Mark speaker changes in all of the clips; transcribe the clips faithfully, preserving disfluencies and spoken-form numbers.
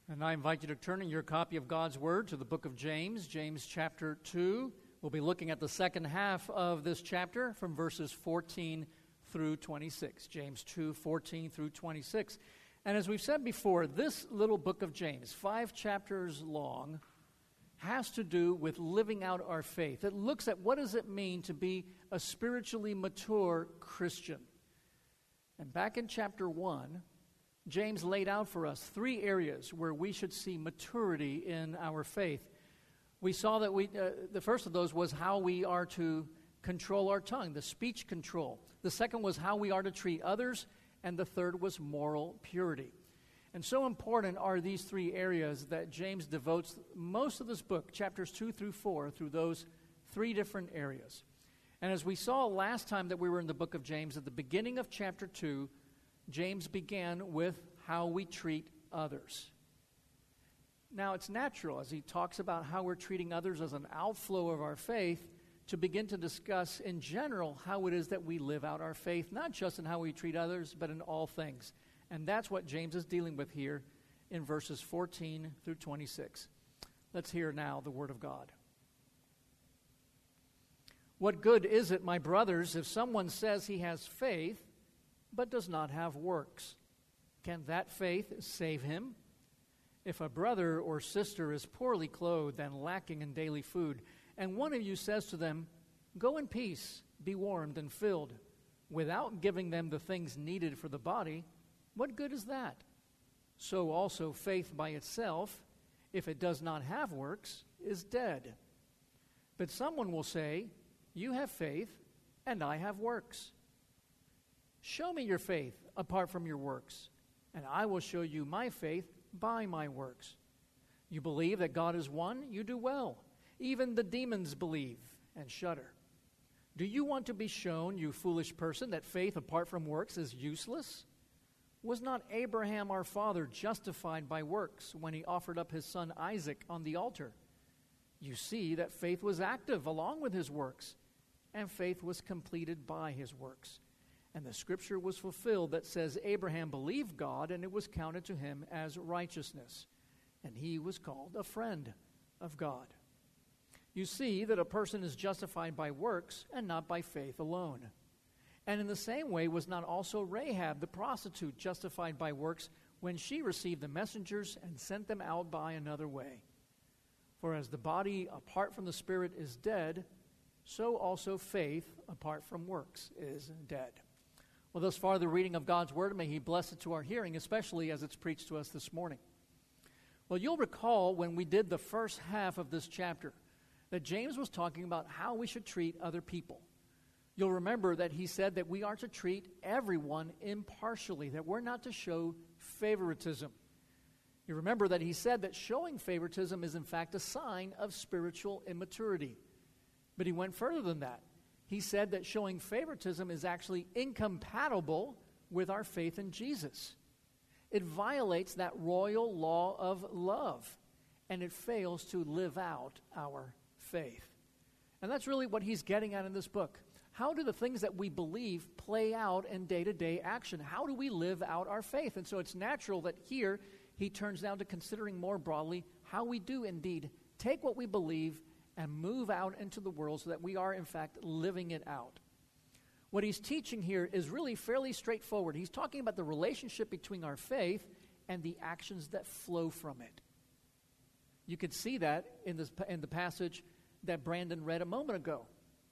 Speaker 1: And I invite you to turn in your copy of God's Word to the book of James, James chapter two. We'll be looking at the second half of this chapter from verses fourteen through twenty-six. James two, fourteen through twenty-six. And as we've said before, this little book of James, five chapters long, has to do with living out our faith. It looks at what does it mean to be a spiritually mature Christian. And back in chapter one, James laid out for us three areas where we should see maturity in our faith. We saw that we uh, the first of those was how we are to control our tongue, the speech control. The second was how we are to treat others, and the third was moral purity. And so important are these three areas that James devotes most of this book, chapters two through four, through those three different areas. And as we saw last time that we were in the book of James, at the beginning of chapter two, James began with how we treat others. Now, it's natural, as he talks about how we're treating others as an outflow of our faith, to begin to discuss in general how it is that we live out our faith, not just in how we treat others, but in all things. And that's what James is dealing with here in verses fourteen through twenty-six. Let's hear now the word of God. What good is it, my brothers, if someone says he has faith, but does not have works? Can that faith save him? If a brother or sister is poorly clothed and lacking in daily food, and one of you says to them, "Go in peace, be warmed and filled," without giving them the things needed for the body, what good is that? So also faith by itself, if it does not have works, is dead. But someone will say, "You have faith, and I have works. Show me your faith apart from your works, and I will show you my faith by my works. You believe that God is one? You do well. Even the demons believe and shudder. Do you want to be shown, you foolish person, that faith apart from works is useless? Was not Abraham our father justified by works when he offered up his son Isaac on the altar? You see that faith was active along with his works, and faith was completed by his works. And the scripture was fulfilled that says Abraham believed God, and it was counted to him as righteousness. And he was called a friend of God. You see that a person is justified by works and not by faith alone. And in the same way was not also Rahab the prostitute justified by works when she received the messengers and sent them out by another way? For as the body apart from the spirit is dead, so also faith apart from works is dead. Well, thus far the reading of God's Word, may He bless it to our hearing, especially as it's preached to us this morning. Well, you'll recall when we did the first half of this chapter that James was talking about how we should treat other people. You'll remember that he said that we are to treat everyone impartially, that we're not to show favoritism. You remember that he said that showing favoritism is in fact a sign of spiritual immaturity. But he went further than that. He said that showing favoritism is actually incompatible with our faith in Jesus. It violates that royal law of love, and it fails to live out our faith. And that's really what he's getting at in this book. How do the things that we believe play out in day-to-day action? How do we live out our faith? And so it's natural that here he turns down to considering more broadly how we do indeed take what we believe and move out into the world so that we are, in fact, living it out. What he's teaching here is really fairly straightforward. He's talking about the relationship between our faith and the actions that flow from it. You could see that in, this, in the passage that Brandon read a moment ago.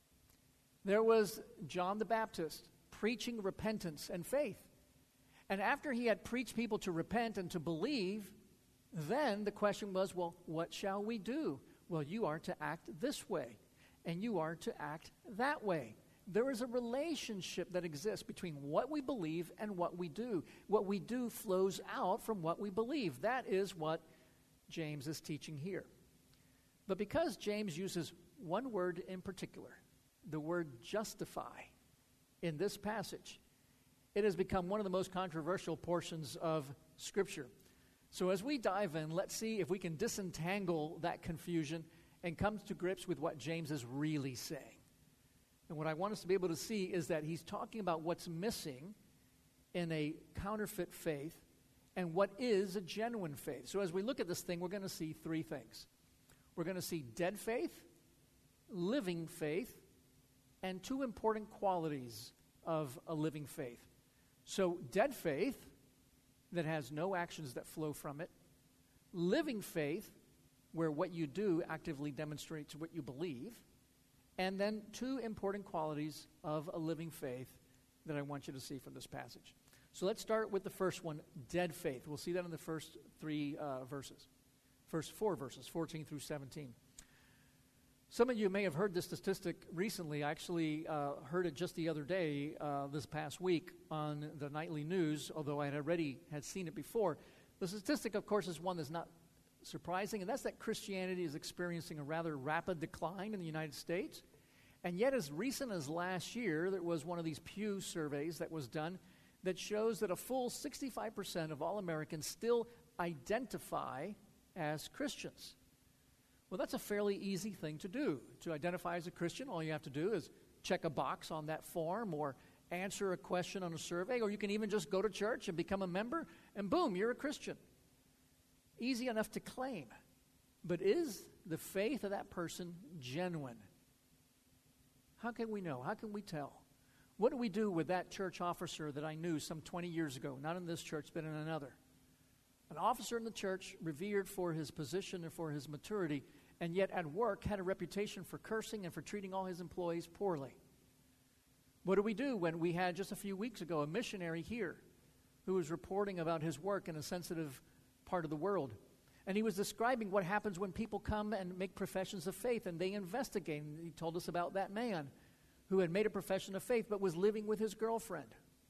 Speaker 1: There was John the Baptist preaching repentance and faith. And after he had preached people to repent and to believe, then the question was, well, what shall we do? Well, you are to act this way, and you are to act that way. There is a relationship that exists between what we believe and what we do. What we do flows out from what we believe. That is what James is teaching here. But because James uses one word in particular, the word justify, in this passage, it has become one of the most controversial portions of Scripture. So as we dive in, let's see if we can disentangle that confusion and come to grips with what James is really saying. And what I want us to be able to see is that he's talking about what's missing in a counterfeit faith and what is a genuine faith. So as we look at this thing, we're going to see three things. We're going to see dead faith, living faith, and two important qualities of a living faith. So dead faith that has no actions that flow from it, living faith where what you do actively demonstrates what you believe, and then two important qualities of a living faith that I want you to see from this passage. So let's start with the first one, dead faith. We'll see that in the first three uh, verses, first four verses, fourteen through seventeen. Some of you may have heard this statistic recently. I actually uh, heard it just the other day, uh, this past week, on the nightly news, although I had already had seen it before. The statistic, of course, is one that's not surprising, and that's that Christianity is experiencing a rather rapid decline in the United States. And yet, as recent as last year, there was one of these Pew surveys that was done that shows that a full sixty-five percent of all Americans still identify as Christians. Well, that's a fairly easy thing to do. To identify as a Christian, all you have to do is check a box on that form or answer a question on a survey, or you can even just go to church and become a member, and boom, you're a Christian. Easy enough to claim. But is the faith of that person genuine? How can we know? How can we tell? What do we do with that church officer that I knew some twenty years ago, not in this church, but in another? An officer in the church, revered for his position and for his maturity, and yet at work had a reputation for cursing and for treating all his employees poorly. What do we do when we had just a few weeks ago a missionary here who was reporting about his work in a sensitive part of the world? And he was describing what happens when people come and make professions of faith and they investigate. And he told us about that man who had made a profession of faith but was living with his girlfriend.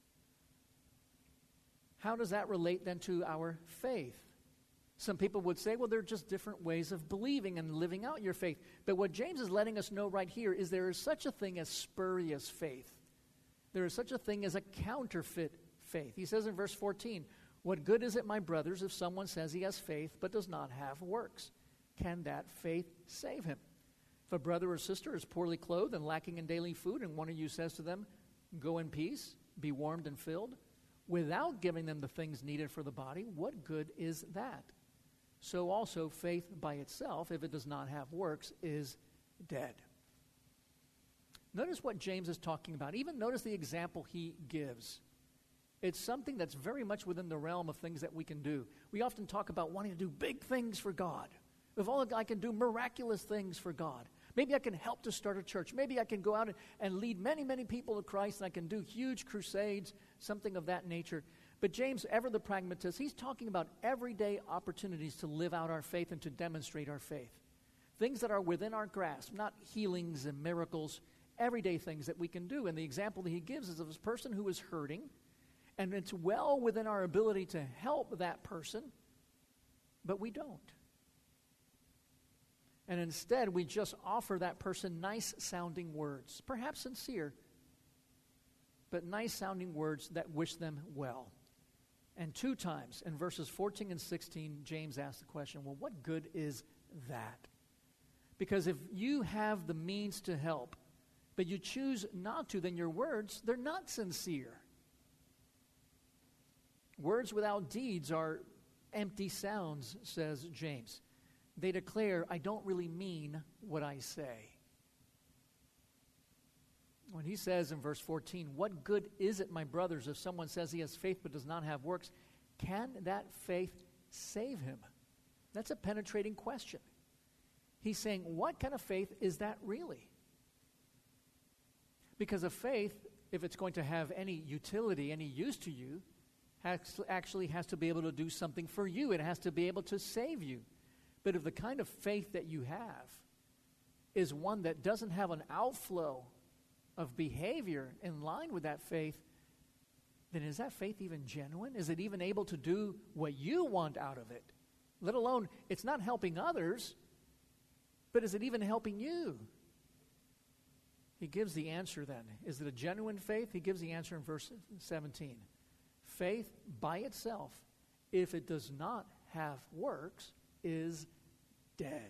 Speaker 1: How does that relate then to our faith? Some people would say, well, they're just different ways of believing and living out your faith. But what James is letting us know right here is there is such a thing as spurious faith. There is such a thing as a counterfeit faith. He says in verse fourteen, what good is it, my brothers, if someone says he has faith but does not have works? Can that faith save him? If a brother or sister is poorly clothed and lacking in daily food, and one of you says to them, go in peace, be warmed and filled, without giving them the things needed for the body, what good is that? So also faith by itself, if it does not have works, is dead. Notice what James is talking about. Even notice the example he gives. It's something that's very much within the realm of things that we can do. We often talk about wanting to do big things for God. If all I can do miraculous things for God. Maybe I can help to start a church. Maybe I can go out and, and lead many, many people to Christ, and I can do huge crusades, something of that nature. But James, ever the pragmatist, he's talking about everyday opportunities to live out our faith and to demonstrate our faith. Things that are within our grasp, not healings and miracles, everyday things that we can do. And the example that he gives is of this person who is hurting, and it's well within our ability to help that person, but we don't. And instead, we just offer that person nice-sounding words, perhaps sincere, but nice-sounding words that wish them well. And two times, in verses fourteen and sixteen, James asks the question, well, what good is that? Because if you have the means to help, but you choose not to, then your words, they're not sincere. Words without deeds are empty sounds, says James. They declare, I don't really mean what I say. When he says in verse fourteen, what good is it, my brothers, if someone says he has faith but does not have works? Can that faith save him? That's a penetrating question. He's saying, what kind of faith is that really? Because a faith, if it's going to have any utility, any use to you, has, actually has to be able to do something for you. It has to be able to save you. But if the kind of faith that you have is one that doesn't have an outflow of behavior in line with that faith, then is that faith even genuine? Is it even able to do what you want out of it? Let alone, it's not helping others, but is it even helping you? He gives the answer then. Is it a genuine faith? He gives the answer in verse seventeen. Faith by itself, if it does not have works, is dead.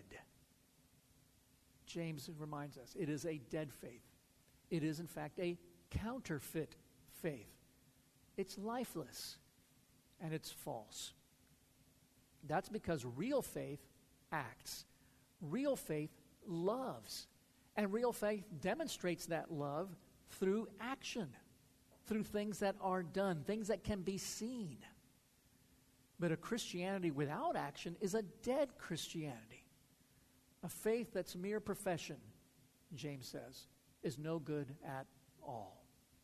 Speaker 1: James reminds us it is a dead faith. It is, in fact, a counterfeit faith. It's lifeless. and it's false. That's because real faith acts. Real faith loves. And real faith demonstrates that love through action, through things that are done, things that can be seen. But a Christianity without action is a dead Christianity. A faith that's mere profession, James says, is no good at all.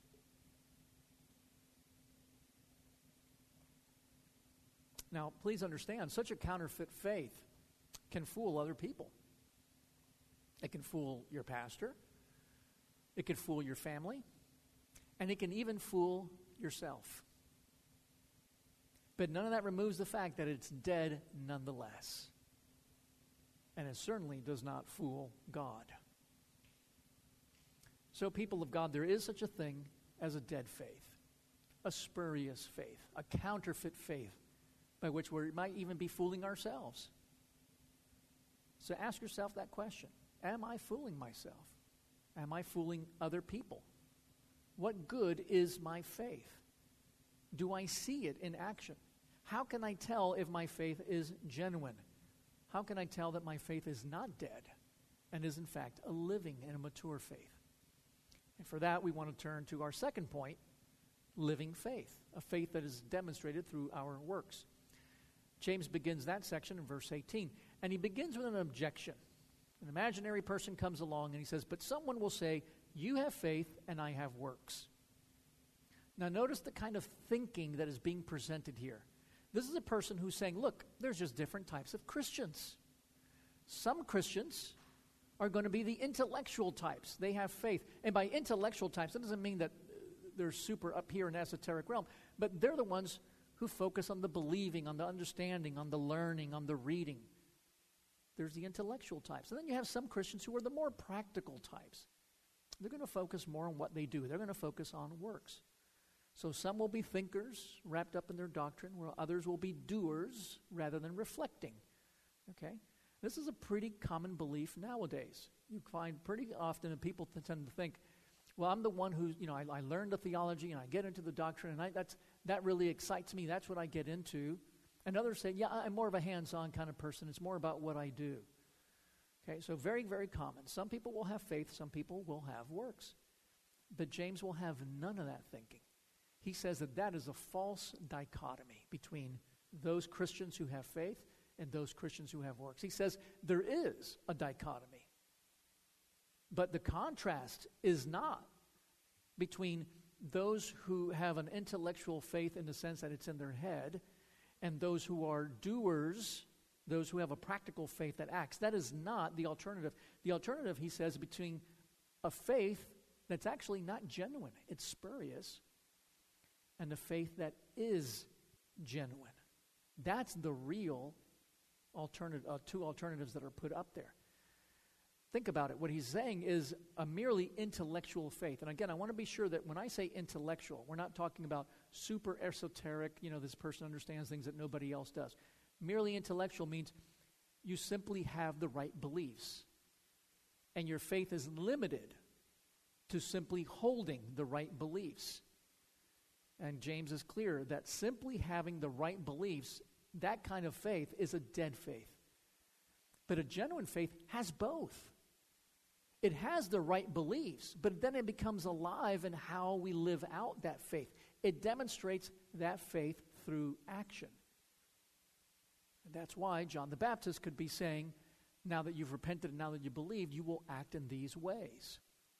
Speaker 1: Now, please understand, such a counterfeit faith can fool other people. It can fool your pastor. It can fool your family. And it can even fool yourself. But none of that removes the fact that it's dead nonetheless. And it certainly does not fool God. So, people of God, there is such a thing as a dead faith, a spurious faith, a counterfeit faith, by which we might even be fooling ourselves. So ask yourself that question. Am I fooling myself? Am I fooling other people? What good is my faith? Do I see it in action? How can I tell if my faith is genuine? How can I tell that my faith is not dead and is in fact a living and a mature faith? And for that, we want to turn to our second point, living faith, a faith that is demonstrated through our works. James begins that section in verse eighteen, and he begins with an objection. An imaginary person comes along and he says, but someone will say, you have faith and I have works. Now notice the kind of thinking that is being presented here. This is a person who's saying, look, there's just different types of Christians. Some Christians are going to be the intellectual types. They have faith. And by intellectual types, that doesn't mean that they're super up here in esoteric realm, but they're the ones who focus on the believing, on the understanding, on the learning, on the reading. There's the intellectual types. And then you have some Christians who are the more practical types. They're going to focus more on what they do. They're going to focus on works. So some will be thinkers wrapped up in their doctrine, while others will be doers rather than reflecting. Okay? This is a pretty common belief nowadays. You find pretty often that people tend to think, well, I'm the one who, you know, I, I learned the theology and I get into the doctrine and I, that's that really excites me. That's what I get into. And others say, yeah, I'm more of a hands-on kind of person. It's more about what I do. Okay, so very, very common. Some people will have faith. Some people will have works. But James will have none of that thinking. He says that that is a false dichotomy between those Christians who have faith and those Christians who have works. He says there is a dichotomy. But the contrast is not between those who have an intellectual faith in the sense that it's in their head and those who are doers, those who have a practical faith that acts. That is not the alternative. The alternative, he says, between a faith that's actually not genuine, it's spurious, and a faith that is genuine. That's the real alternative, uh, two alternatives that are put up there. Think about it. What he's saying is a merely intellectual faith. And again, I want to be sure that when I say intellectual, we're not talking about super esoteric, you know, this person understands things that nobody else does. Merely intellectual means you simply have the right beliefs. And your faith is limited to simply holding the right beliefs. And James is clear that simply having the right beliefs, that kind of faith is a dead faith. But a genuine faith has both. It has the right beliefs, but then it becomes alive in how we live out that faith. It demonstrates that faith through action. And that's why John the Baptist could be saying, now that you've repented and now that you believe, you will act in these ways.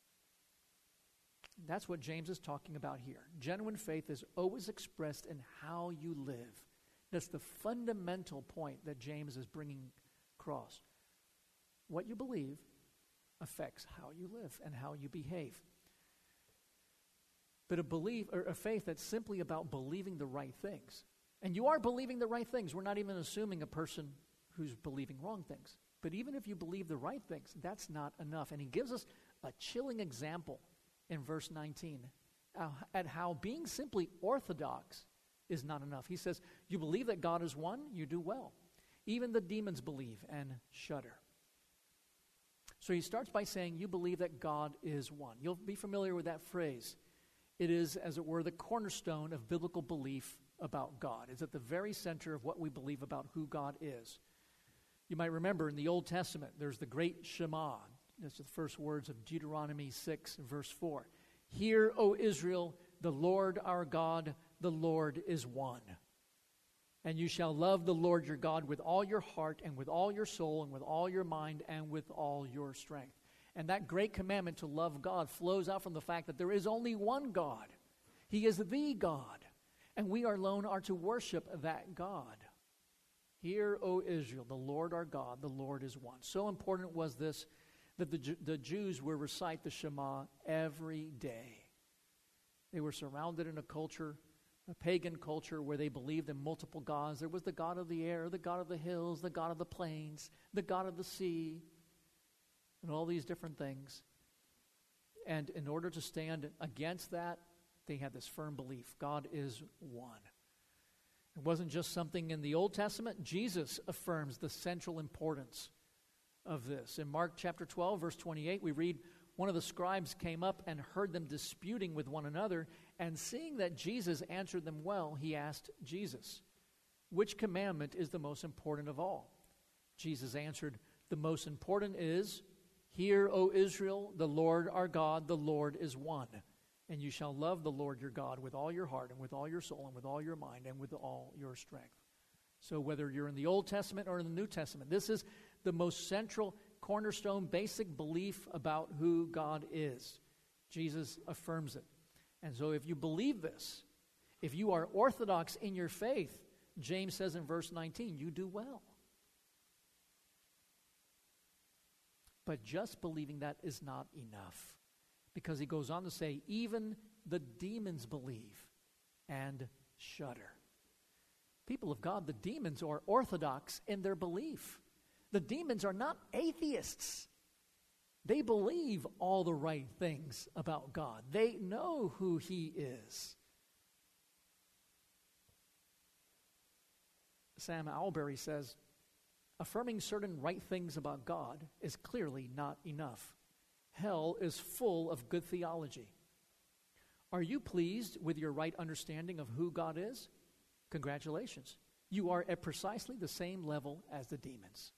Speaker 1: That's what James is talking about here. Genuine faith is always expressed in how you live. That's the fundamental point that James is bringing across. What you believe affects how you live and how you behave. But a belief or a faith that's simply about believing the right things. And you are believing the right things. We're not even assuming a person who's believing wrong things. But even if you believe the right things, that's not enough. And he gives us a chilling example in verse nineteen uh, at how being simply orthodox is not enough. He says, you believe that God is one, you do well. Even the demons believe and shudder. So he starts by saying, you believe that God is one. You'll be familiar with that phrase. It is, as it were, the cornerstone of biblical belief about God. It's at the very center of what we believe about who God is. You might remember in the Old Testament, there's the great Shema. That's the first words of Deuteronomy six, verse four. Hear, O Israel, the Lord our God, the Lord is one. And you shall love the Lord your God with all your heart and with all your soul and with all your mind and with all your strength. And that great commandment to love God flows out from the fact that there is only one God. He is the God. And we alone are to worship that God. Hear, O Israel, the Lord our God, the Lord is one. So important was this that the, the Jews would recite the Shema every day. They were surrounded in a culture, a pagan culture, where they believed in multiple gods. There was the God of the air, the God of the hills, the God of the plains, the God of the sea, and all these different things. And in order to stand against that, they had this firm belief, God is one. It wasn't just something in the Old Testament. Jesus affirms the central importance of this. In Mark chapter twelve, verse twenty-eight, we read, one of the scribes came up and heard them disputing with one another, and seeing that Jesus answered them well, he asked Jesus, which commandment is the most important of all? Jesus answered, the most important is, hear, O Israel, the Lord our God, the Lord is one. And you shall love the Lord your God with all your heart and with all your soul and with all your mind and with all your strength. So whether you're in the Old Testament or in the New Testament, this is the most central cornerstone, basic belief about who God is. Jesus affirms it. And so if you believe this, if you are orthodox in your faith, James says in verse nineteen, you do well. But just believing that is not enough. Because he goes on to say, even the demons believe and shudder. People of God, the demons are orthodox in their belief. The demons are not atheists. They believe all the right things about God. They know who he is. Sam Alberry says, affirming certain right things about God is clearly not enough. Hell is full of good theology. Are you pleased with your right understanding of who God is? Congratulations. You are at precisely the same level as the demons.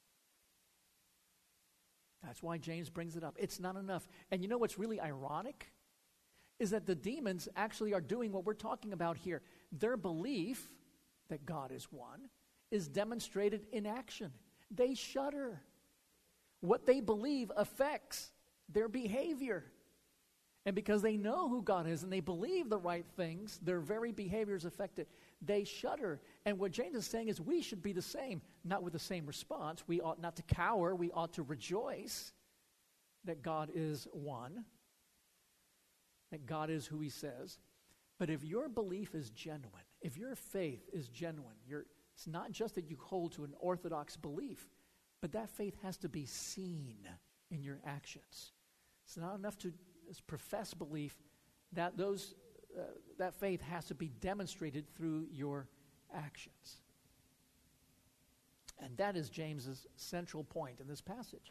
Speaker 1: That's why James brings it up. It's not enough. And you know what's really ironic? Is that the demons actually are doing what we're talking about here. Their belief that God is one is demonstrated in action. They shudder. What they believe affects their behavior. And because they know who God is and they believe the right things, their very behavior is affected. They shudder. And what James is saying is we should be the same, not with the same response. We ought not to cower. We ought to rejoice that God is one, that God is who he says. But if your belief is genuine, if your faith is genuine, you're, it's not just that you hold to an orthodox belief, but that faith has to be seen in your actions. It's not enough to profess belief. That those uh, that faith has to be demonstrated through your actions. And that is James's central point in this passage.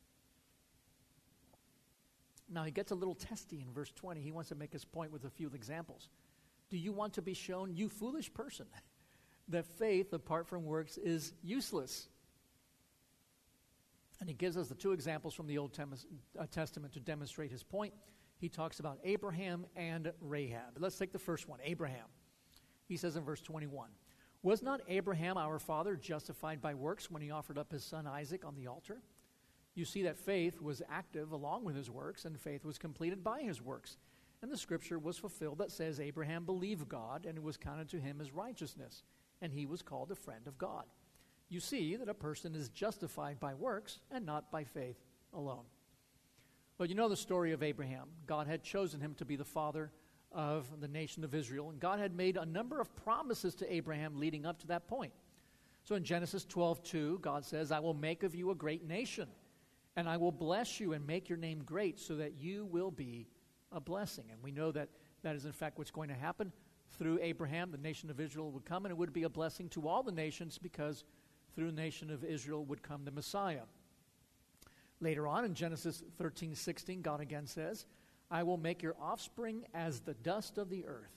Speaker 1: Now he gets a little testy in verse twenty. He wants to make his point with a few examples. Do you want to be shown, you foolish person, that faith apart from works is useless? And he gives us the two examples from the Old Testament to demonstrate his point. He talks about Abraham and Rahab. Let's take the first one, Abraham. He says in verse twenty-one, was not Abraham our father justified by works when he offered up his son Isaac on the altar? You see that faith was active along with his works, and faith was completed by his works. And the scripture was fulfilled that says Abraham believed God, and it was counted to him as righteousness, and he was called a friend of God. You see that a person is justified by works and not by faith alone. Well, you know the story of Abraham. God had chosen him to be the father of the nation of Israel, and God had made a number of promises to Abraham leading up to that point. So in Genesis twelve two, God says, I will make of you a great nation, and I will bless you and make your name great so that you will be a blessing. And we know that that is in fact what's going to happen. Through Abraham, the nation of Israel would come, and it would be a blessing to all the nations because through the nation of Israel would come the Messiah. Later on in Genesis thirteen sixteen, God again says, I will make your offspring as the dust of the earth,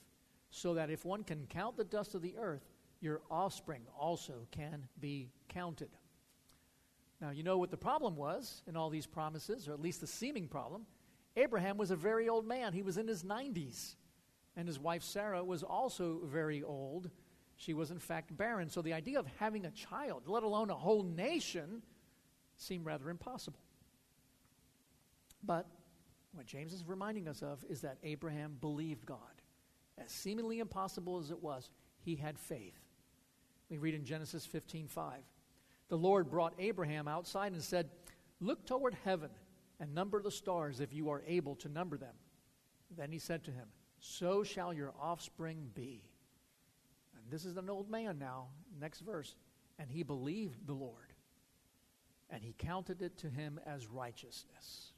Speaker 1: so that if one can count the dust of the earth, your offspring also can be counted. Now, you know what the problem was in all these promises, or at least the seeming problem. Abraham was a very old man. He was in his nineties. And his wife Sarah was also very old. She was, in fact, barren. So the idea of having a child, let alone a whole nation, seemed rather impossible. But what James is reminding us of is that Abraham believed God. As seemingly impossible as it was, he had faith. We read in Genesis fifteen five. The Lord brought Abraham outside and said, "Look toward heaven and number the stars if you are able to number them." Then he said to him, "So shall your offspring be." And this is an old man now, next verse. And he believed the Lord, and he counted it to him as righteousness.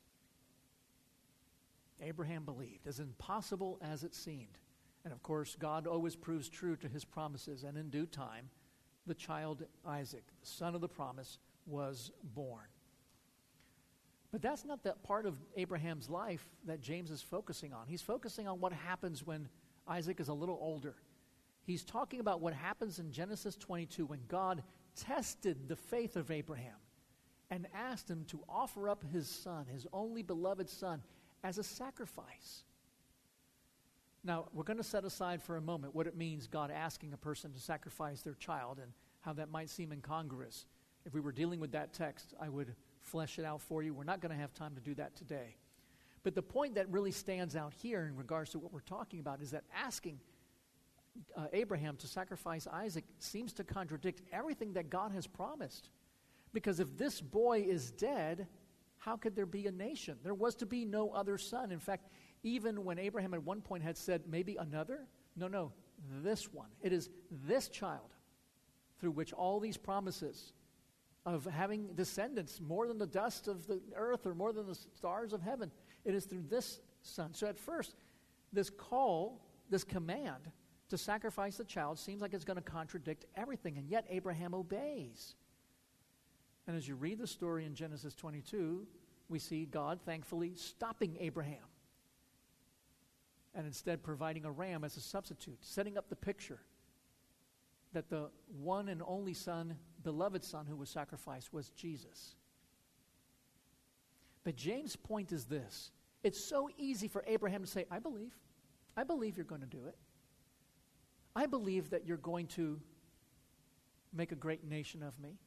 Speaker 1: Abraham believed, as impossible as it seemed. And of course, God always proves true to his promises, and in due time, the child Isaac, the son of the promise, was born. But that's not that part of Abraham's life that James is focusing on. He's focusing on what happens when Isaac is a little older. He's talking about what happens in Genesis twenty-two when God tested the faith of Abraham and asked him to offer up his son, his only beloved son, as a sacrifice. Now, we're going to set aside for a moment what it means, God asking a person to sacrifice their child, and how that might seem incongruous. If we were dealing with that text, I would flesh it out for you. We're not going to have time to do that today. But the point that really stands out here in regards to what we're talking about is that asking uh, Abraham to sacrifice Isaac seems to contradict everything that God has promised. Because if this boy is dead, how could there be a nation? There was to be no other son. In fact, even when Abraham at one point had said, maybe another, no, no, this one. It is this child through which all these promises of having descendants more than the dust of the earth or more than the stars of heaven, it is through this son. So at first, this call, this command to sacrifice the child seems like it's going to contradict everything, and yet Abraham obeys. And as you read the story in Genesis twenty-two, we see God thankfully stopping Abraham and instead providing a ram as a substitute, setting up the picture that the one and only son, beloved son who was sacrificed was Jesus. But James' point is this. It's so easy for Abraham to say, I believe. I believe you're going to do it. I believe that you're going to make a great nation of me.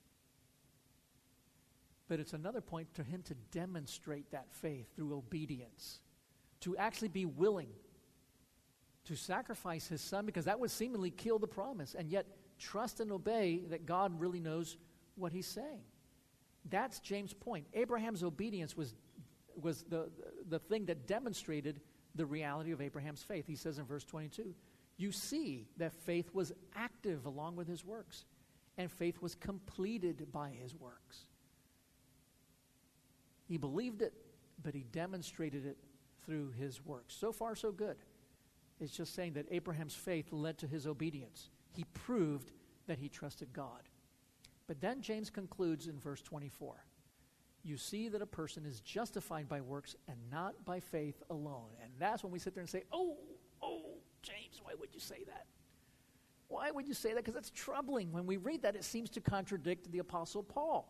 Speaker 1: But it's another point to him to demonstrate that faith through obedience, to actually be willing to sacrifice his son, because that would seemingly kill the promise, and yet trust and obey that God really knows what he's saying. That's James' point. Abraham's obedience was, was the, the thing that demonstrated the reality of Abraham's faith. He says in verse twenty-two, you see that faith was active along with his works, and faith was completed by his works. He believed it, but he demonstrated it through his works. So far, so good. It's just saying that Abraham's faith led to his obedience. He proved that he trusted God. But then James concludes in verse twenty-four. You see that a person is justified by works and not by faith alone. And that's when we sit there and say, oh, oh, James, why would you say that? Why would you say that? Because that's troubling. When we read that, it seems to contradict the Apostle Paul.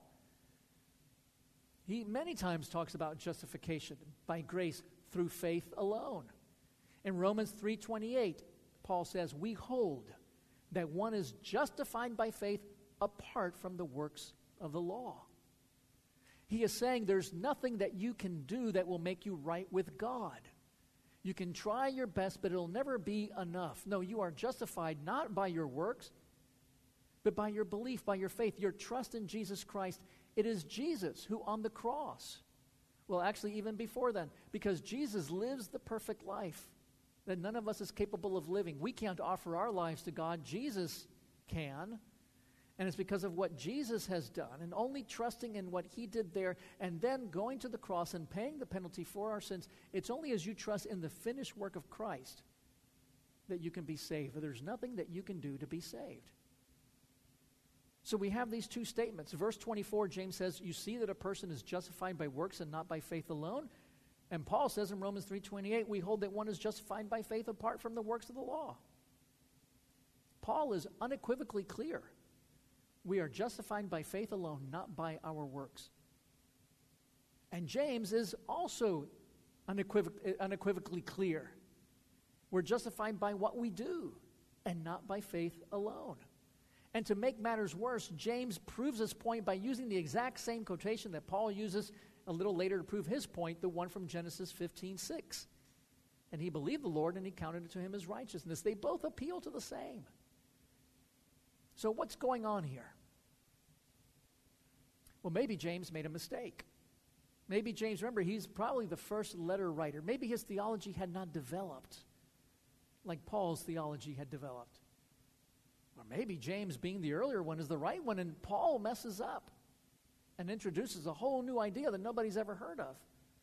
Speaker 1: He many times talks about justification by grace through faith alone. In Romans three twenty-eight, Paul says, we hold that one is justified by faith apart from the works of the law. He is saying there's nothing that you can do that will make you right with God. You can try your best, but it'll never be enough. No, you are justified not by your works, but by your belief, by your faith, your trust in Jesus Christ. It is Jesus who on the cross, well, actually even before then, because Jesus lives the perfect life that none of us is capable of living. We can't offer our lives to God. Jesus can. And it's because of what Jesus has done, and only trusting in what he did there, and then going to the cross and paying the penalty for our sins. It's only as you trust in the finished work of Christ that you can be saved. There's nothing that you can do to be saved. So we have these two statements. Verse twenty-four, James says, you see that a person is justified by works and not by faith alone. And Paul says in Romans three twenty-eight, we hold that one is justified by faith apart from the works of the law. Paul is unequivocally clear. We are justified by faith alone, not by our works. And James is also unequivoc- unequivocally clear. We're justified by what we do and not by faith alone. And to make matters worse, James proves his point by using the exact same quotation that Paul uses a little later to prove his point, the one from Genesis fifteen six. And he believed the Lord, and he counted it to him as righteousness. They both appeal to the same. So what's going on here? Well, maybe James made a mistake. Maybe James, remember, he's probably the first letter writer. Maybe his theology had not developed like Paul's theology had developed. Or maybe James, being the earlier one, is the right one, and Paul messes up and introduces a whole new idea that nobody's ever heard of.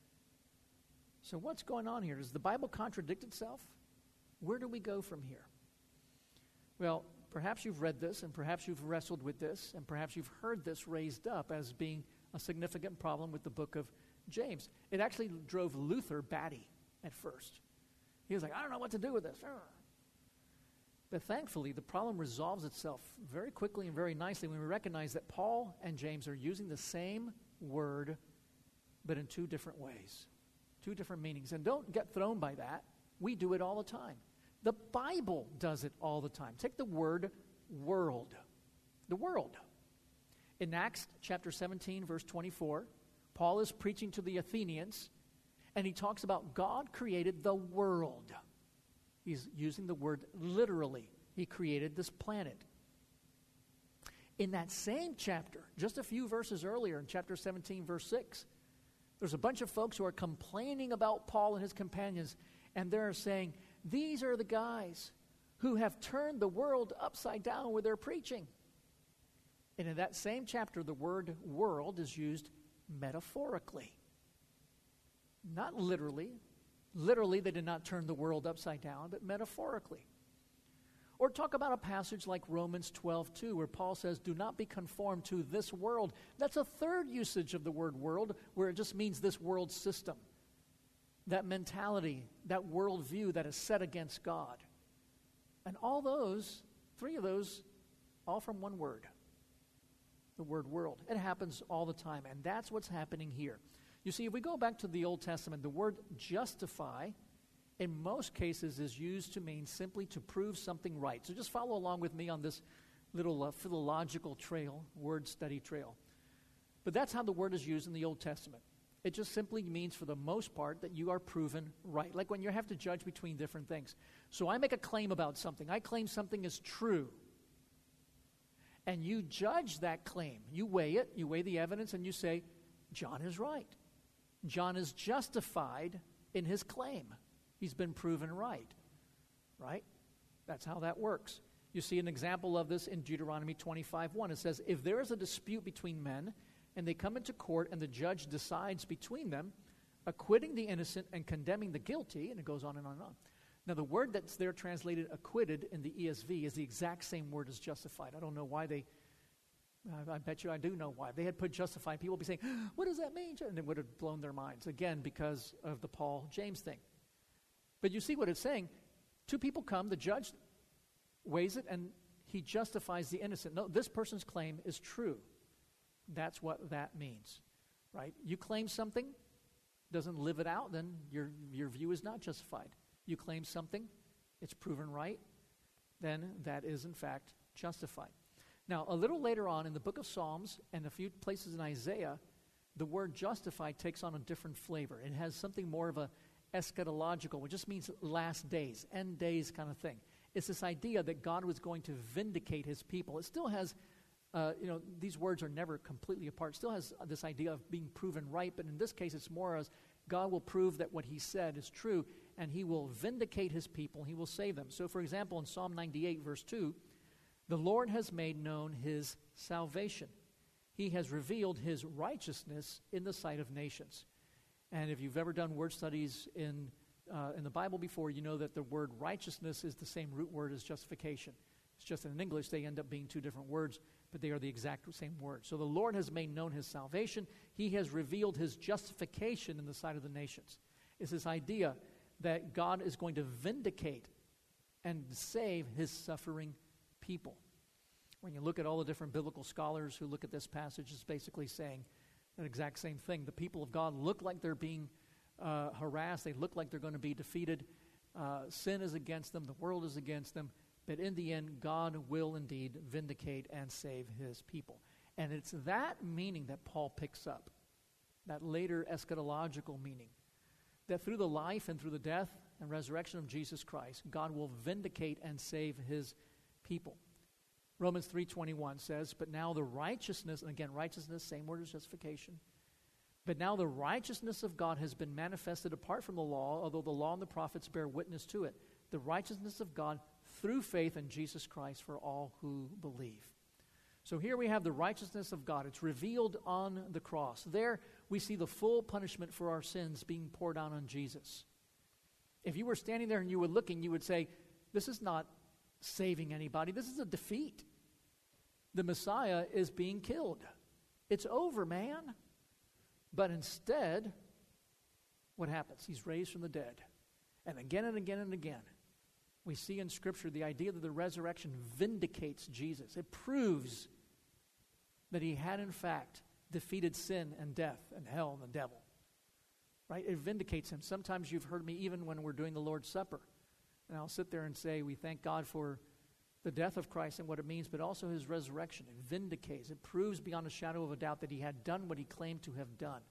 Speaker 1: So what's going on here? Does the Bible contradict itself? Where do we go from here? Well, perhaps you've read this, and perhaps you've wrestled with this, and perhaps you've heard this raised up as being a significant problem with the book of James. It actually drove Luther batty at first. He was like, I don't know what to do with this. But thankfully, the problem resolves itself very quickly and very nicely when we recognize that Paul and James are using the same word, but in two different ways, two different meanings. And don't get thrown by that. We do it all the time. The Bible does it all the time. Take the word world. The world. In Acts chapter seventeen, verse twenty-four, Paul is preaching to the Athenians, and he talks about God created the world. He's using the word literally. He created this planet. In that same chapter, just a few verses earlier, in chapter seventeen, verse six, there's a bunch of folks who are complaining about Paul and his companions, and they're saying, these are the guys who have turned the world upside down with their preaching. And in that same chapter, the word world is used metaphorically. Not literally. Literally, they did not turn the world upside down, but metaphorically. Or talk about a passage like Romans twelve two, where Paul says, do not be conformed to this world. That's a third usage of the word world, where it just means this world system. That mentality, that worldview that is set against God. And all those, three of those, all from one word. The word world. It happens all the time, and that's what's happening here. You see, if we go back to the Old Testament, the word justify, in most cases, is used to mean simply to prove something right. So just follow along with me on this little uh, philological trail, word study trail. But that's how the word is used in the Old Testament. It just simply means, for the most part, that you are proven right. Like when you have to judge between different things. So I make a claim about something. I claim something is true. And you judge that claim. You weigh it, you weigh the evidence, and you say, John is right. John is justified in his claim. He's been proven right. Right? That's how that works. You see an example of this in Deuteronomy twenty-five one. It says, if there is a dispute between men, and they come into court, and the judge decides between them, acquitting the innocent and condemning the guilty, and it goes on and on and on. Now, the word that's there translated acquitted in the E S V is the exact same word as justified. I don't know why they, I, I bet you I do know why. They had put justified, people would be saying, what does that mean? And it would have blown their minds, again, because of the Paul-James thing. But you see what it's saying. Two people come, the judge weighs it, and he justifies the innocent. No, this person's claim is true. That's what that means, right? You claim something, doesn't live it out, then your your view is not justified. You claim something, it's proven right, then that is in fact justified. Now, a little later on in the book of Psalms and a few places in Isaiah, the word justified takes on a different flavor. It has something more of a eschatological, which just means last days, end days kind of thing. It's this idea that God was going to vindicate his people. It still has Uh, you know, these words are never completely apart. Still has this idea of being proven right, but in this case it's more as God will prove that what he said is true, and he will vindicate his people. He will save them. So, for example, in Psalm ninety-eight, verse two, the Lord has made known his salvation. He has revealed his righteousness in the sight of nations. And if you've ever done word studies in, uh, in the Bible before, you know that the word righteousness is the same root word as justification. It's just that in English they end up being two different words, but they are the exact same word. So the Lord has made known his salvation. He has revealed his justification in the sight of the nations. It's this idea that God is going to vindicate and save his suffering people. When you look at all the different biblical scholars who look at this passage, it's basically saying the exact same thing. The people of God look like they're being uh, harassed. They look like they're going to be defeated. Uh, sin is against them. The world is against them. But in the end, God will indeed vindicate and save his people. And it's that meaning that Paul picks up, that later eschatological meaning, that through the life and through the death and resurrection of Jesus Christ, God will vindicate and save his people. Romans three twenty-one says, but now the righteousness, and again, righteousness, same word as justification, but now the righteousness of God has been manifested apart from the law, although the law and the prophets bear witness to it. The righteousness of God through faith in Jesus Christ for all who believe. So here we have the righteousness of God. It's revealed on the cross. There we see the full punishment for our sins being poured out on Jesus. If you were standing there and you were looking, you would say, this is not saving anybody. This is a defeat. The Messiah is being killed. It's over, man. But instead, what happens? He's raised from the dead. And again and again and again, we see in Scripture the idea that the resurrection vindicates Jesus. It proves that he had, in fact, defeated sin and death and hell and the devil. Right? It vindicates him. Sometimes you've heard me even when we're doing the Lord's Supper. And I'll sit there and say, we thank God for the death of Christ and what it means, but also his resurrection. It vindicates. It proves beyond a shadow of a doubt that he had done what he claimed to have done.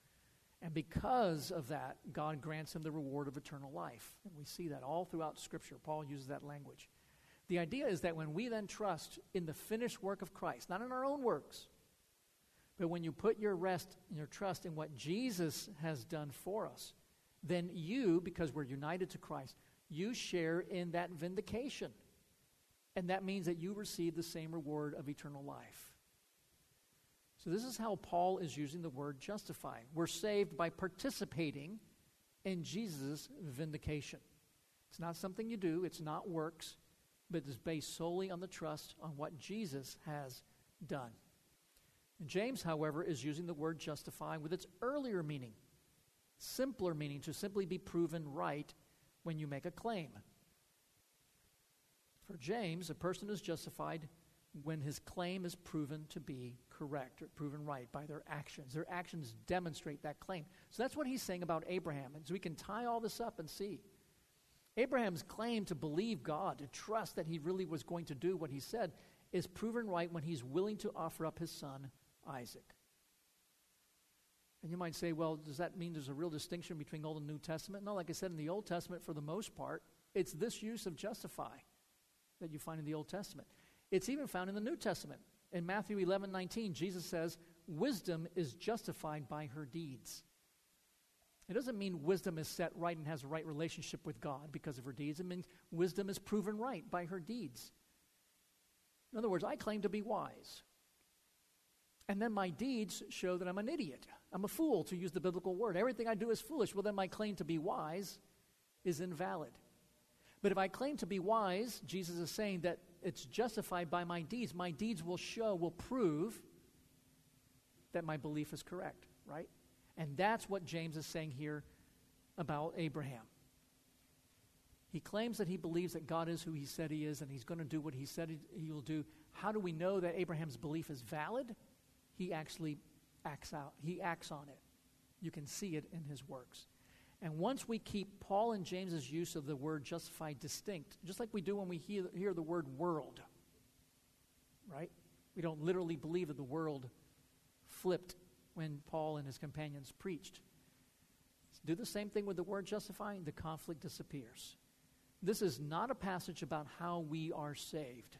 Speaker 1: And because of that, God grants him the reward of eternal life. And we see that all throughout Scripture. Paul uses that language. The idea is that when we then trust in the finished work of Christ, not in our own works, but when you put your rest and your trust in what Jesus has done for us, then you, because we're united to Christ, you share in that vindication. And that means that you receive the same reward of eternal life. So this is how Paul is using the word justifying. We're saved by participating in Jesus' vindication. It's not something you do. It's not works. But it's based solely on the trust on what Jesus has done. And James, however, is using the word justify with its earlier meaning. Simpler meaning, to simply be proven right when you make a claim. For James, a person is justified when his claim is proven to be correct or proven right by their actions. Their actions demonstrate that claim. So that's what he's saying about Abraham. And so we can tie all this up and see. Abraham's claim to believe God, to trust that he really was going to do what he said, is proven right when he's willing to offer up his son, Isaac. And you might say, well, does that mean there's a real distinction between Old and New Testament? No, like I said, in the Old Testament, for the most part, it's this use of justify that you find in the Old Testament. It's even found in the New Testament. In Matthew eleven nineteen, Jesus says, wisdom is justified by her deeds. It doesn't mean wisdom is set right and has a right relationship with God because of her deeds. It means wisdom is proven right by her deeds. In other words, I claim to be wise. And then my deeds show that I'm an idiot. I'm a fool, to use the biblical word. Everything I do is foolish. Well, then my claim to be wise is invalid. But if I claim to be wise, Jesus is saying that it's justified by my deeds. My deeds will show, will prove that my belief is correct, right? And that's what James is saying here about Abraham. He claims that he believes that God is who he said he is, and he's going to do what he said he will do. How do we know that Abraham's belief is valid? He actually acts out. He acts on it. You can see it in his works. And once we keep Paul and James's use of the word justified distinct, just like we do when we hear, hear the word world, right? We don't literally believe that the world flipped when Paul and his companions preached. Do the same thing with the word justifying, the conflict disappears. This is not a passage about how we are saved.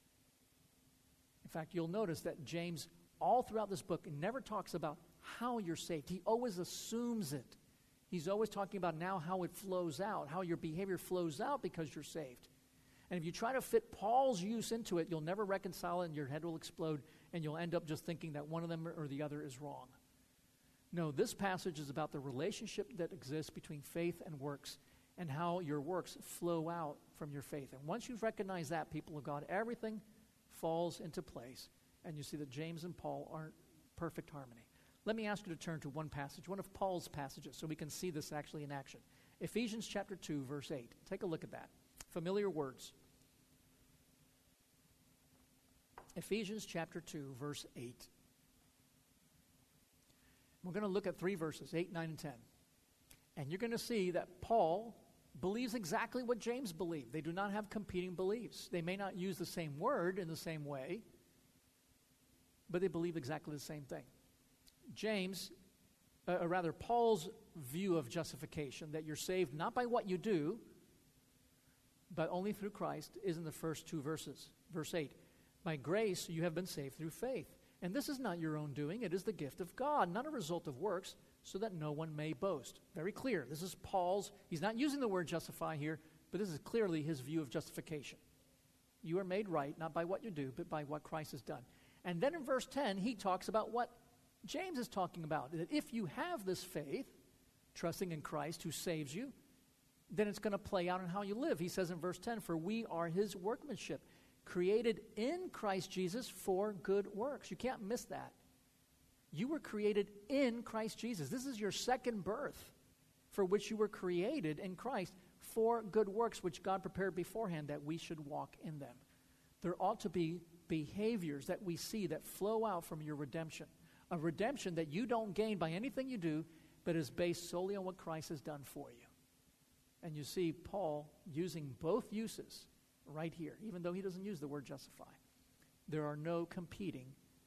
Speaker 1: In fact, you'll notice that James, all throughout this book, never talks about how you're saved. He always assumes it. He's always talking about now how it flows out, how your behavior flows out because you're saved. And if you try to fit Paul's use into it, you'll never reconcile it and your head will explode and you'll end up just thinking that one of them or the other is wrong. No, this passage is about the relationship that exists between faith and works and how your works flow out from your faith. And once you've recognized that, people of God, everything falls into place. And you see that James and Paul aren't perfect harmony. Let me ask you to turn to one passage, one of Paul's passages, so we can see this actually in action. Ephesians chapter two, verse eight. Take a look at that. Familiar words. Ephesians chapter two, verse eight. We're going to look at three verses, eight, nine, and ten. And you're going to see that Paul believes exactly what James believed. They do not have competing beliefs. They may not use the same word in the same way, but they believe exactly the same thing. James, uh, or rather Paul's view of justification, that you're saved not by what you do, but only through Christ, is in the first two verses. Verse eight, by grace you have been saved through faith. And this is not your own doing, it is the gift of God, not a result of works, so that no one may boast. Very clear. This is Paul's, he's not using the word justify here, but this is clearly his view of justification. You are made right, not by what you do, but by what Christ has done. And then in verse ten, he talks about what James is talking about, that if you have this faith, trusting in Christ who saves you, then it's going to play out in how you live. He says in verse ten, for we are his workmanship, created in Christ Jesus for good works. You can't miss that. You were created in Christ Jesus. This is your second birth, for which you were created in Christ for good works, which God prepared beforehand that we should walk in them. There ought to be behaviors that we see that flow out from your redemption, a redemption that you don't gain by anything you do, but is based solely on what Christ has done for you. And you see Paul using both uses right here, even though he doesn't use the word justify. There are no competing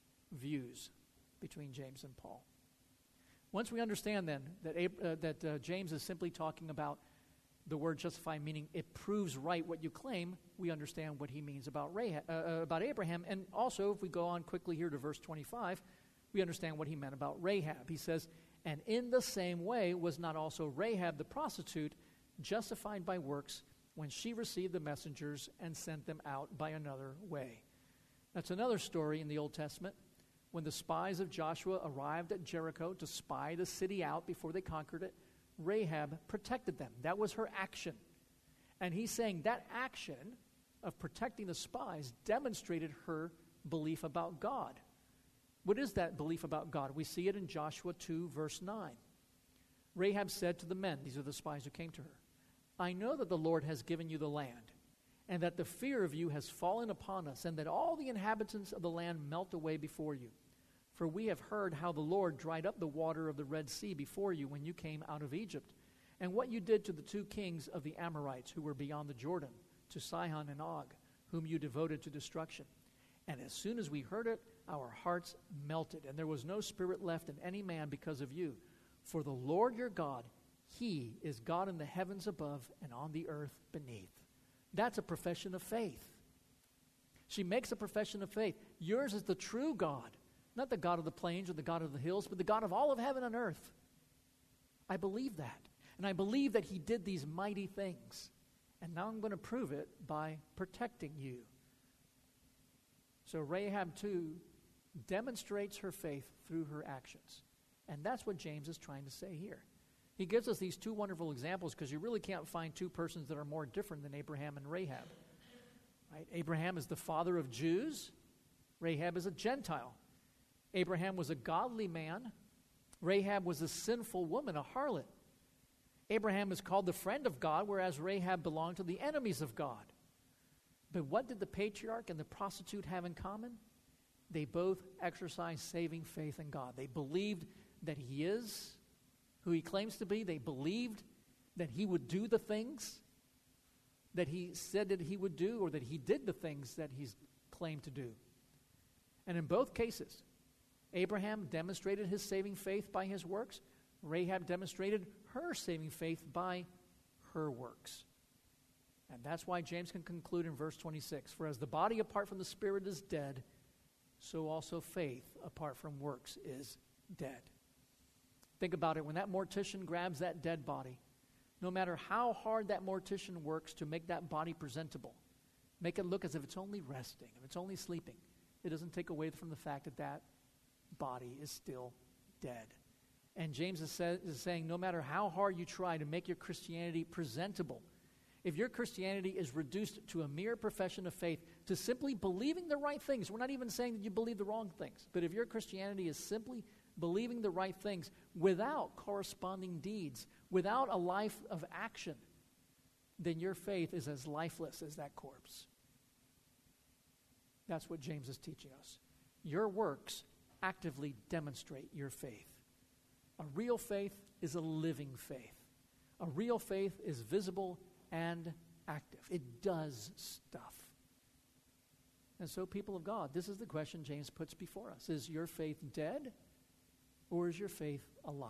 Speaker 1: views between James and Paul. Once we understand then that, uh, that uh, James is simply talking about the word justify, meaning it proves right what you claim, we understand what he means about, Rahab, uh, uh, about Abraham. And also, if we go on quickly here to verse twenty-five, we understand what he meant about Rahab. He says, and in the same way was not also Rahab the prostitute justified by works when she received the messengers and sent them out by another way. That's another story in the Old Testament. When the spies of Joshua arrived at Jericho to spy the city out before they conquered it, Rahab protected them. That was her action. And he's saying that action of protecting the spies demonstrated her belief about God. What is that belief about God? We see it in Joshua two, verse nine. Rahab said to the men, these are the spies who came to her, I know that the Lord has given you the land, and that the fear of you has fallen upon us, and that all the inhabitants of the land melt away before you. For we have heard how the Lord dried up the water of the Red Sea before you when you came out of Egypt, and what you did to the two kings of the Amorites who were beyond the Jordan, to Sihon and Og, whom you devoted to destruction. And as soon as we heard it, our hearts melted, and there was no spirit left in any man because of you. For the Lord your God, he is God in the heavens above and on the earth beneath. That's a profession of faith. She makes a profession of faith. Yours is the true God, not the God of the plains or the God of the hills, but the God of all of heaven and earth. I believe that. And I believe that he did these mighty things. And now I'm going to prove it by protecting you. So Rahab too demonstrates her faith through her actions. And that's what James is trying to say here. He gives us these two wonderful examples because you really can't find two persons that are more different than Abraham and Rahab. Right? Abraham is the father of Jews. Rahab is a Gentile. Abraham was a godly man. Rahab was a sinful woman, a harlot. Abraham is called the friend of God, whereas Rahab belonged to the enemies of God. But what did the patriarch and the prostitute have in common? They both exercised saving faith in God. They believed that he is who he claims to be. They believed that he would do the things that he said that he would do, or that he did the things that he's claimed to do. And in both cases, Abraham demonstrated his saving faith by his works. Rahab demonstrated her saving faith by her works. And that's why James can conclude in verse twenty-six, for as the body apart from the spirit is dead, so also faith apart from works is dead. Think about it. When that mortician grabs that dead body, no matter how hard that mortician works to make that body presentable, make it look as if it's only resting, if it's only sleeping, it doesn't take away from the fact that that body is still dead. And James is, say, is saying no matter how hard you try to make your Christianity presentable, if your Christianity is reduced to a mere profession of faith, to simply believing the right things, we're not even saying that you believe the wrong things, but if your Christianity is simply believing the right things without corresponding deeds, without a life of action, then your faith is as lifeless as that corpse. That's what James is teaching us. Your works actively demonstrate your faith. A real faith is a living faith. A real faith is visible and active. It does stuff. And so, people of God, this is the question James puts before us. Is your faith dead, or is your faith alive?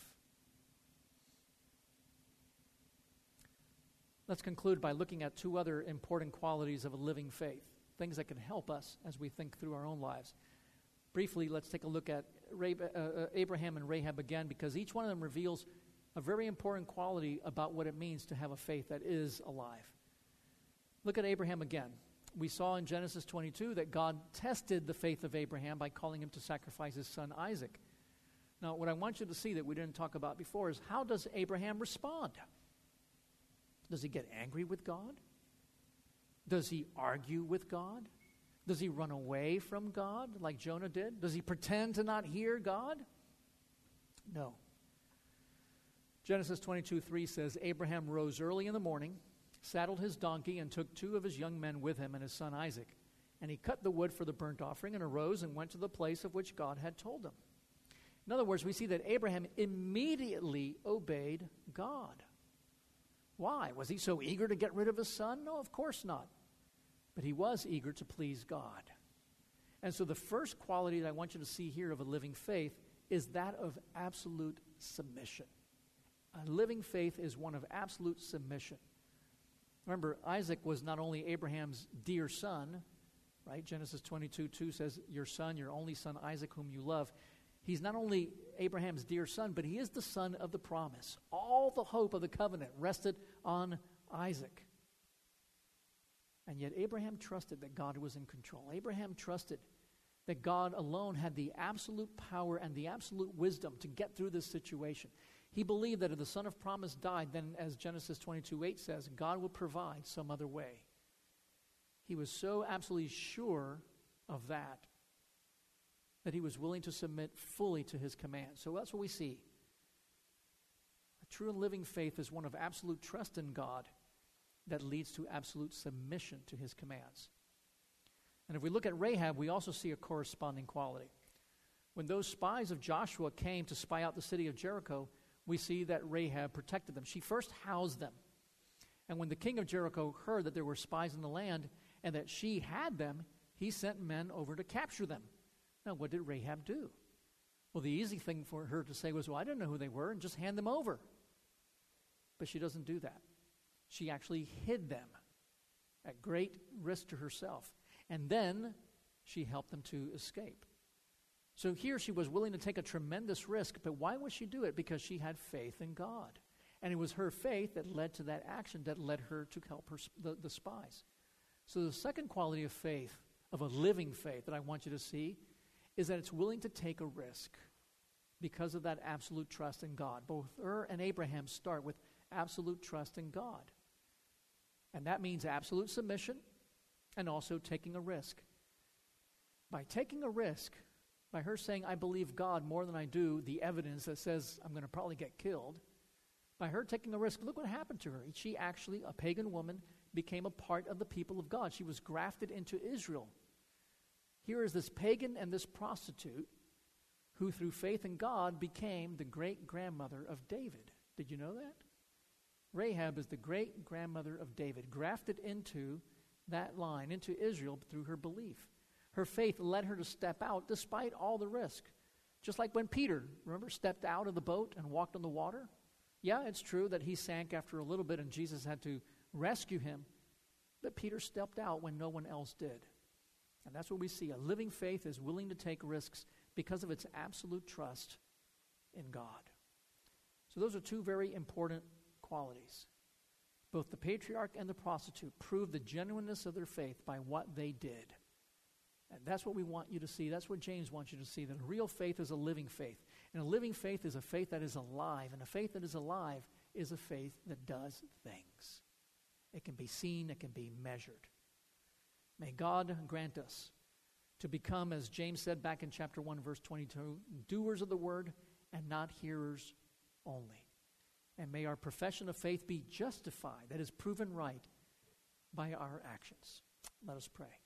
Speaker 1: Let's conclude by looking at two other important qualities of a living faith, things that can help us as we think through our own lives. Briefly, let's take a look at Abraham and Rahab again, because each one of them reveals a very important quality about what it means to have a faith that is alive. Look at Abraham again. We saw in Genesis twenty-two that God tested the faith of Abraham by calling him to sacrifice his son Isaac. Now, what I want you to see that we didn't talk about before is, how does Abraham respond? Does he get angry with God? Does he argue with God? Does he run away from God like Jonah did? Does he pretend to not hear God? No. Genesis twenty-two three says, Abraham rose early in the morning, saddled his donkey, and took two of his young men with him and his son Isaac. And he cut the wood for the burnt offering and arose and went to the place of which God had told him. In other words, we see that Abraham immediately obeyed God. Why? Was he so eager to get rid of his son? No, of course not. But he was eager to please God. And so the first quality that I want you to see here of a living faith is that of absolute submission. A living faith is one of absolute submission. Remember, Isaac was not only Abraham's dear son, right? Genesis twenty-two two says, your son, your only son, Isaac, whom you love. He's not only Abraham's dear son, but he is the son of the promise. All the hope of the covenant rested on Isaac. And yet Abraham trusted that God was in control. Abraham trusted that God alone had the absolute power and the absolute wisdom to get through this situation. He believed that if the son of promise died, then, as Genesis twenty-two eight says, God would provide some other way. He was so absolutely sure of that, that he was willing to submit fully to his command. So that's what we see. A true and living faith is one of absolute trust in God that leads to absolute submission to his commands. And if we look at Rahab, we also see a corresponding quality. When those spies of Joshua came to spy out the city of Jericho, we see that Rahab protected them. She first housed them. And when the king of Jericho heard that there were spies in the land and that she had them, he sent men over to capture them. Now, what did Rahab do? Well, the easy thing for her to say was, well, I didn't know who they were, and just hand them over. But she doesn't do that. She actually hid them at great risk to herself. And then she helped them to escape. So here she was willing to take a tremendous risk, but why would she do it? Because she had faith in God. And it was her faith that led to that action, that led her to help her, the, the spies. So the second quality of faith, of a living faith that I want you to see, is that it's willing to take a risk because of that absolute trust in God. Both her and Abraham start with absolute trust in God. And that means absolute submission and also taking a risk. By taking a risk, by her saying, I believe God more than I do the evidence that says I'm going to probably get killed, by her taking a risk, look what happened to her. She actually, a pagan woman, became a part of the people of God. She was grafted into Israel. Here is this pagan and this prostitute who through faith in God became the great-grandmother of David. Did you know that? Rahab is the great-grandmother of David, grafted into that line, into Israel through her belief. Her faith led her to step out despite all the risk. Just like when Peter, remember, stepped out of the boat and walked on the water? Yeah, it's true that he sank after a little bit and Jesus had to rescue him. But Peter stepped out when no one else did. And that's what we see. A living faith is willing to take risks because of its absolute trust in God. So those are two very important qualities. Both the patriarch and the prostitute proved the genuineness of their faith by what they did. And that's what we want you to see. That's what James wants you to see, that a real faith is a living faith. And a living faith is a faith that is alive. And a faith that is alive is a faith that does things. It can be seen, it can be measured. May God grant us to become, as James said back in chapter one, verse twenty-two, doers of the word and not hearers only. And may our profession of faith be justified, that is proven right, by our actions. Let us pray.